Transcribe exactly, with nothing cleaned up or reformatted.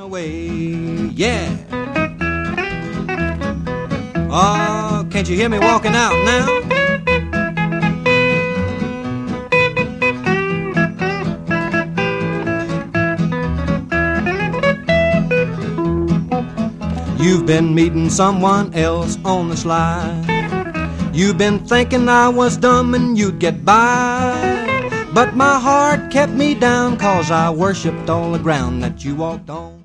away. Yeah. Oh, can't you hear me walking out now? You've been meeting someone else on the slide. You've been thinking I was dumb and you'd get by. But my heart kept me down, 'cause I worshipped all the ground that you walked on.